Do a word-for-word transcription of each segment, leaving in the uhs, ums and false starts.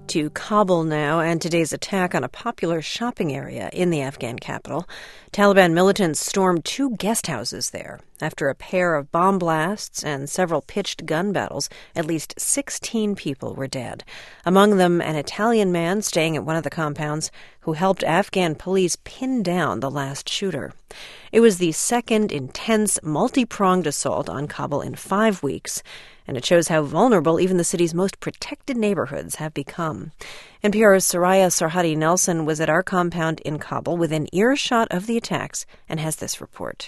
To Kabul now, and today's attack on a popular shopping area in the Afghan capital. Taliban militants stormed two guest houses there. After a pair of bomb blasts and several pitched gun battles, at least sixteen people were dead. Among them, an Italian man staying at one of the compounds who helped Afghan police pin down the last shooter. It was the second intense, multi-pronged assault on Kabul in five weeks, and it shows how vulnerable even the city's most protected neighborhoods have become. N P R's Soraya Sarhadi Nelson was at our compound in Kabul within earshot of the attacks and has this report.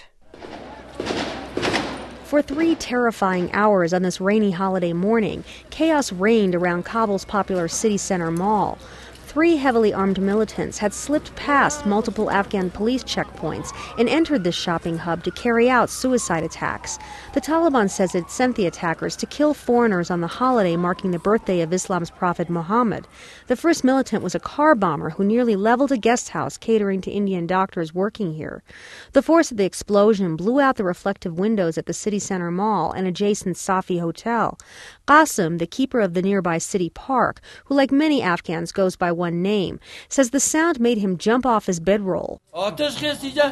For three terrifying hours on this rainy holiday morning, chaos reigned around Kabul's popular city center mall. Three heavily armed militants had slipped past multiple Afghan police checkpoints and entered this shopping hub to carry out suicide attacks. The Taliban says it sent the attackers to kill foreigners on the holiday marking the birthday of Islam's prophet Muhammad. The first militant was a car bomber who nearly leveled a guest house catering to Indian doctors working here. The force of the explosion blew out the reflective windows at the city center mall and adjacent Safi Hotel. Qasim, the keeper of the nearby city park, who like many Afghans goes by one name, says the sound made him jump off his bedroll. The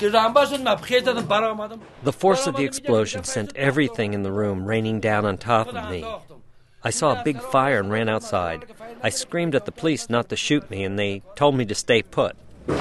force of the explosion sent everything in the room raining down on top of me. I saw a big fire and ran outside. I screamed at the police not to shoot me, and they told me to stay put.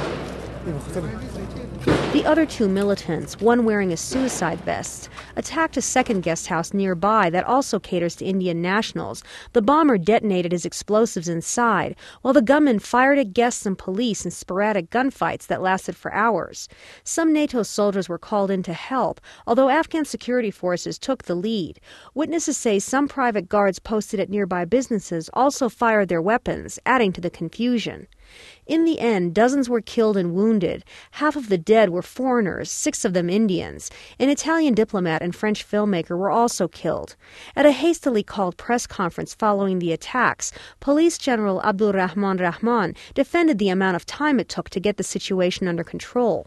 The other two militants, one wearing a suicide vest, attacked a second guest house nearby that also caters to Indian nationals. The bomber detonated his explosives inside, while the gunman fired at guests and police in sporadic gunfights that lasted for hours. Some NATO soldiers were called in to help, although Afghan security forces took the lead. Witnesses say some private guards posted at nearby businesses also fired their weapons, adding to the confusion. In the end, dozens were killed and wounded. Half of the dead were foreigners, six of them Indians. An Italian diplomat and French filmmaker were also killed. At a hastily called press conference following the attacks, Police General Abdul Rahman Rahman defended the amount of time it took to get the situation under control.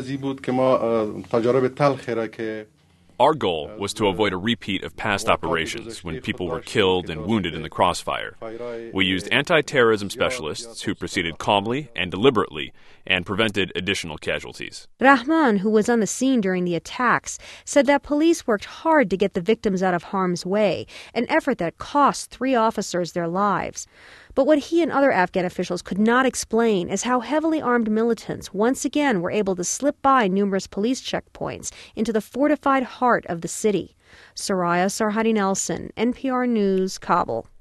Our goal was to avoid a repeat of past operations when people were killed and wounded in the crossfire. We used anti-terrorism specialists who proceeded calmly and deliberately and prevented additional casualties. Rahman, who was on the scene during the attacks, said that police worked hard to get the victims out of harm's way, an effort that cost three officers their lives. But what he and other Afghan officials could not explain is how heavily armed militants once again were able to slip by numerous police checkpoints into the fortified heart of the city. Soraya Sarhadi Nelson, N P R News, Kabul.